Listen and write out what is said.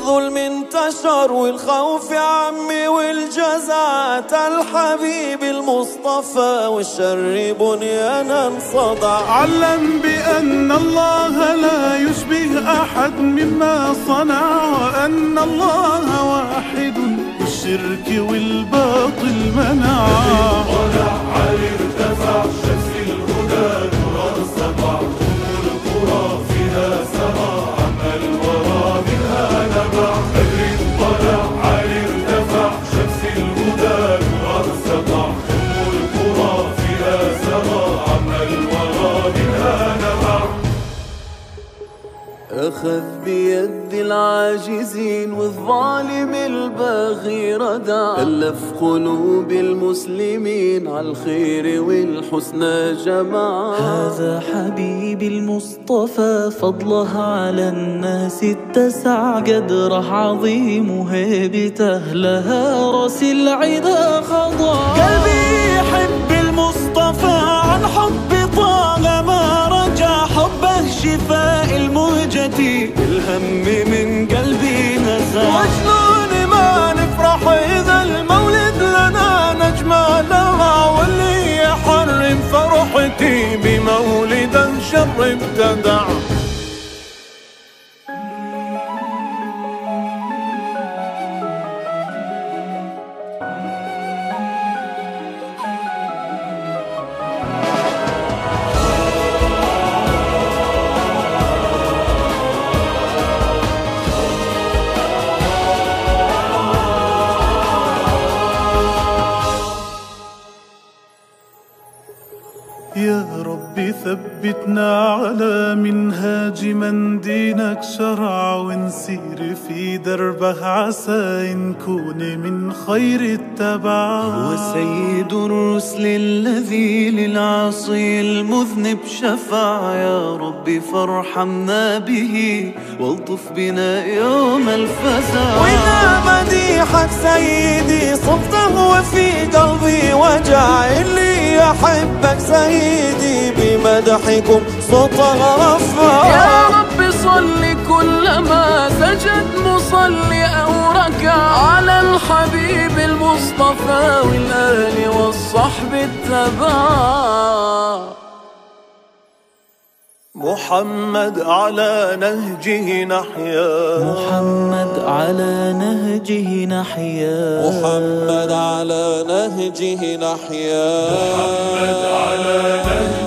الظلم انتشر والخوف يا عمي والجزات الحبيب المصطفى والشر بنيانا صدع. علم بأن الله لا يشبه أحد مما صنع، وأن الله واحد والشرك والباطل منع. طلع علي ارتفع شمس الهدى نورا سطع، أم القرى فيها سما عمى الورى منها نبع. بدر طلع علي ارتفع شمس الهدى نورا سطع، أم القرى فيها سما عمى الورى منها نبع. أخذ بيد العاجزين والظالم الباغي ردع، ألف قلوب المسلمين عالخير والحسنى جمع. هذا حبيبي المصطفى فضله على الناس اتسع، قدره عظيم وهيبته لها راس العدا خضع. قلبي يحب المصطفى عن حب طالما رجع، حبه شفاء الموجة الهم من قلبي نزع. وشلون ما نفرح إذا المولد لنا نجمع لمع، واللي يحرم فرحتي بمولد الشر ابتدع. يا رب ثبتنا على منهاج من دينك شرع، ونسير في دربه عسى نكون من خير التبع. وسيد الرسل الذي للعاصي المذنب شفع، يا رب فارحمنا به والطف بنا يوم الفزع. وإذا مديحك سيدي صفته وفي قلبي وجع، اللي يحبك سيدي بمدحكم صوته رفع. يا رب صل كلما سجد مصلي أو ركع على الحبيب المصطفى والآل والصحب اتبع. محمد على نهجه نحيا، محمد على نهجه نحيا، محمد على نهجه نحيا، محمد على نهجه